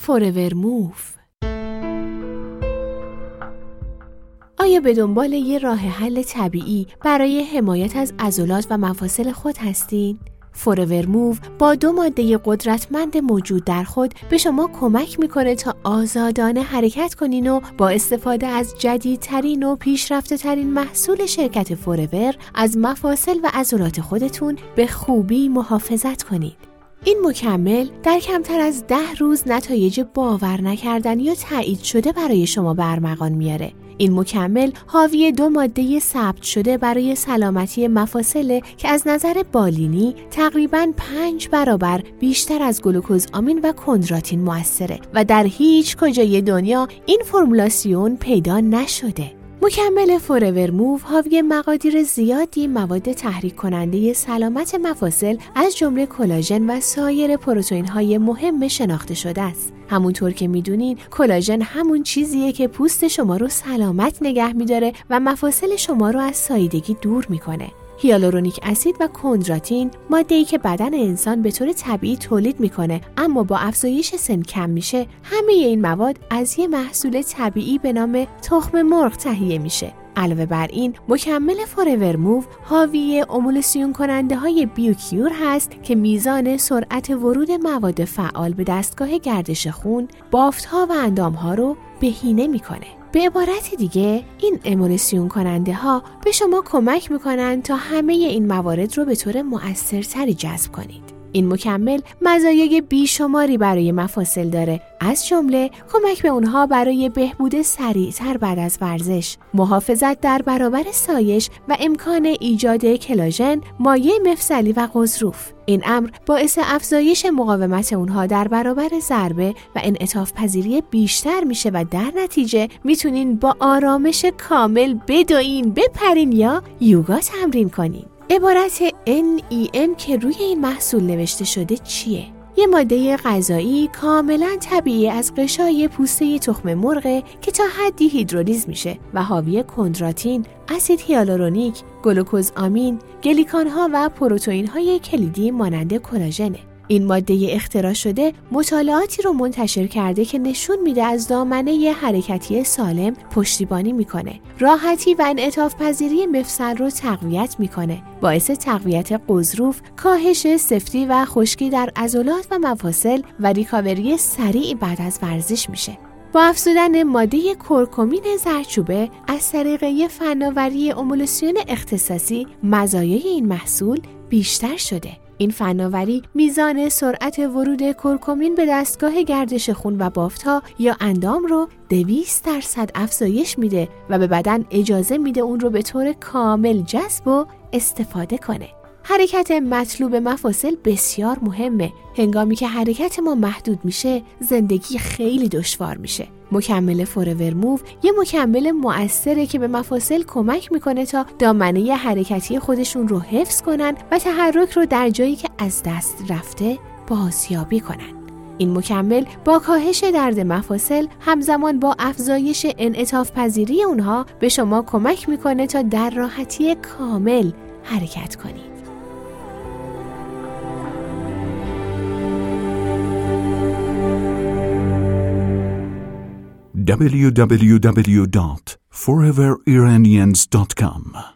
فوراور موو. آیا به دنبال یه راه حل طبیعی برای حمایت از عضلات و مفاصل خود هستین؟ فوراور موو با 2 ماده قدرتمند موجود در خود به شما کمک میکنه تا آزادانه حرکت کنین و با استفاده از جدیدترین و پیشرفته ترین محصول شرکت فوراور از مفاصل و عضلات خودتون به خوبی محافظت کنید. این مکمل در کمتر از 10 روز نتایج باور نکردنی یا تایید شده برای شما به ارمغان میاره. این مکمل حاوی 2 ماده ثبت شده برای سلامتی مفاصل که از نظر بالینی تقریباً 5 برابر بیشتر از گلوکوز آمین و کندراتین مؤثره و در هیچ کجای دنیا این فرمولاسیون پیدا نشده. مکمل فوراور موو حاوی مقادیر زیادی مواد تحریک کننده سلامت مفاصل از جمله کلاژن و سایر پروتئین‌های مهم شناخته شده است. همونطور که میدونین کلاژن همون چیزیه که پوست شما رو سلامت نگه میداره و مفاصل شما رو از ساییدگی دور میکنه. هیالورونیک اسید و کندراتین ماده‌ای که بدن انسان به طور طبیعی تولید میکنه اما با افزایش سن کم میشه. همه این مواد از یه محصول طبیعی به نام تخم مرغ تهیه میشه. علاوه بر این مکمل فوراور موو حاوی امولسیون کننده های بیوکیور هست که میزان سرعت ورود مواد فعال به دستگاه گردش خون، بافت‌ها و اندام‌ها رو بهینه میکنه. به عبارت دیگه این امولسیون کننده ها به شما کمک میکنن تا همه این موارد رو به طور مؤثرتری جذب کنید. این مکمل مزایای بیشماری برای مفاصل داره، از جمله کمک به اونها برای بهبود سریعتر بعد از ورزش، محافظت در برابر سایش و امکان ایجاد کلاژن، مایع مفصلی و غضروف. این امر باعث افزایش مقاومت اونها در برابر ضربه و انعطاف پذیری بیشتر میشه و در نتیجه میتونین با آرامش کامل بدوین، بپرین یا یوگا تمرین کنین. عبارت NEM که روی این محصول نوشته شده چیه؟ یه ماده غذایی کاملا طبیعی از قشای پوسته تخم مرغ که تا حدی هیدرولیز میشه و حاوی کندراتین، اسید هیالورونیک، گلوکوز آمین، گلیکان‌ها و پروتئین‌های کلیدی مانند کلاژنه. این ماده اختراع شده مطالعاتی رو منتشر کرده که نشون میده از دامنه حرکتی سالم پشتیبانی میکنه، راحتی و انعطاف پذیری مفصل رو تقویت میکنه، باعث تقویت غضروف، کاهش سفتی و خشکی در عضلات و مفاصل و ریکاوری سریع بعد از ورزش میشه. با افزودن ماده کرکمین زردچوبه از طریق یه فناوری امولسیون اختصاصی مزایای این محصول بیشتر شده. این فناوری میزان سرعت ورود کرکمین به دستگاه گردش خون و بافت‌ها یا اندام رو 200% افزایش میده و به بدن اجازه میده اون رو به طور کامل جذب و استفاده کنه. حرکت مطلوب مفاصل بسیار مهمه. هنگامی که حرکت ما محدود میشه، زندگی خیلی دشوار میشه. مکمل فوراور موو یه مکمل مؤثره که به مفاصل کمک میکنه تا دامنه حرکتی خودشون رو حفظ کنن و تحرک رو در جایی که از دست رفته بازیابی کنن. این مکمل با کاهش درد مفاصل همزمان با افزایش انعطاف پذیری اونها به شما کمک میکنه تا در راحتی کامل حرکت کنید. www.foreveriranians.com